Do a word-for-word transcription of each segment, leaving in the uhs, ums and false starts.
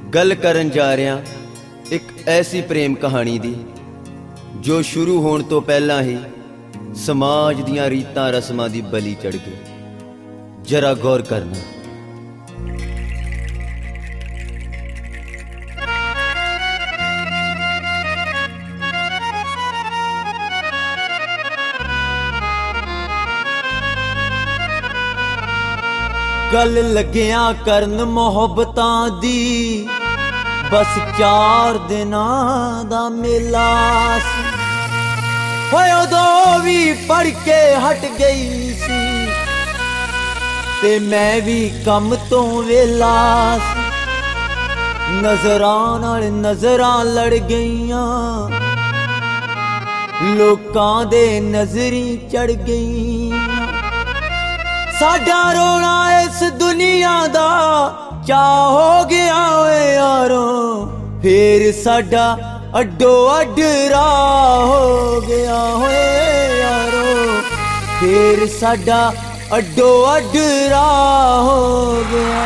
गल करन जा रहा एक ऐसी प्रेम कहानी दी जो शुरू होने तो पहला ही समाज दियां रीतां रस्मां दी बली चढ़ गई। जरा गौर करना। गल लग्या करन मोहब्बतां दी बस चार दिनां दा मेला सी। होए उदों भी पढ़ के हट गई सी ते मैं भी कम तो वेला सी। नजरां नाल नजरां लड़ गईयां लोकां दे नजरी चढ़ गईयां। साडा रोना इस दुनिया दा चा हो गया वे यारो, फिर साडा अड्डो अड्ड राह हो गया होए यारो, फिर साडा अड्डो अड्ड राह हो गया।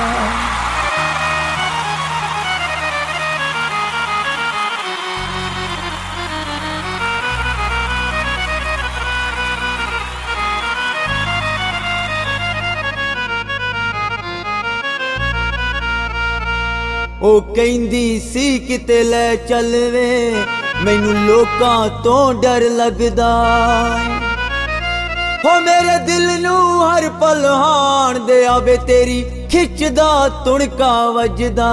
ओ कहंदी सी किते ले चल वे मैनू लोकां तो डर लगदा। हो मेरे दिल नू हर पल हाण दे आवे तेरी खिचदा तुणका वजदा।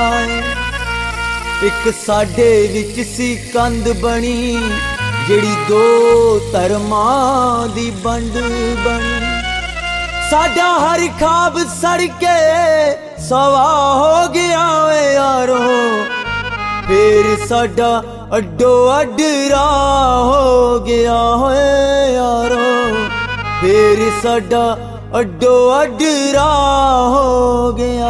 एक साडे विच सी कंध बनी जेड़ी दो धर्मां दी बंड बनी। साडा हर ख्वाब सड़ के सवा हो गया वे यारो, फिर साडा अड्डो अड्ड राह हो गया होए यारो, फिर साडा अड्डो अड्ड राह हो गया।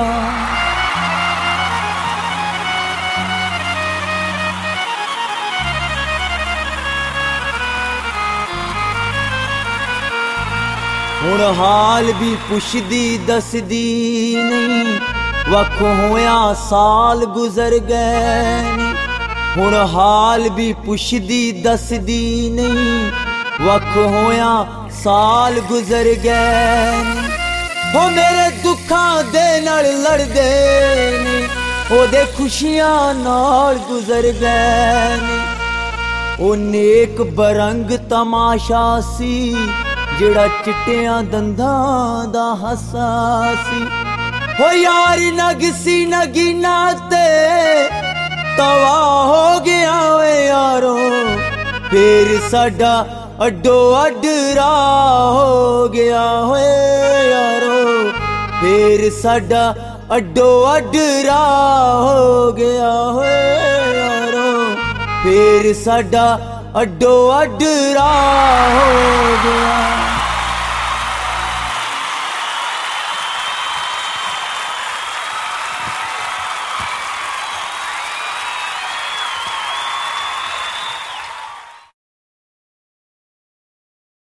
हुण हाल भी पुछदी दसदी नहीं, वख होया साल गुजर गए। हुण हाल भी पुछदी दसदी नहीं, वख होया साल गुजर गए। हो मेरे दुखां दे नाल लड़दे ने ओदे खुशियां नाल गुजर गए। ओ नेक बरंग तमाशा सी जेड़ा चिट्टियां दंदां दा हसा सी। हो यार नगसी नगीना ते तवा हो गया वे यारो, फिर साडा अड्डो अड्ड राह हो गया होए यारो, फिर साडा अड्डो अड्ड राह हो गया होए यारो, फिर साडा अड्डो अड्ड राह हो गया।